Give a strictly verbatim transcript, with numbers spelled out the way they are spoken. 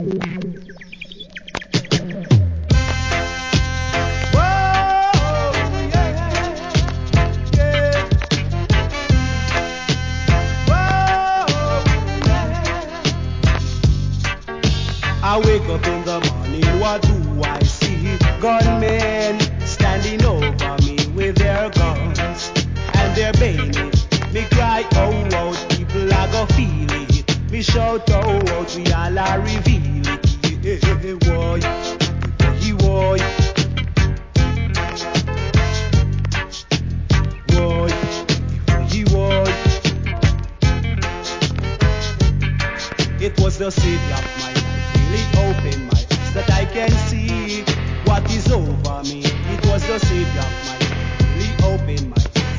I wake up in the morning, what do I see? Gunmen standing over me with their guns and their bayonets. Me cry, oh, oh, people are gonna feel it. Me shout, oh, oh, we all are reveal it. Yeah, boy, he boy, boy, he boy. It was the savior of my life, really opened my eyes that I can see what is over me. It was the savior.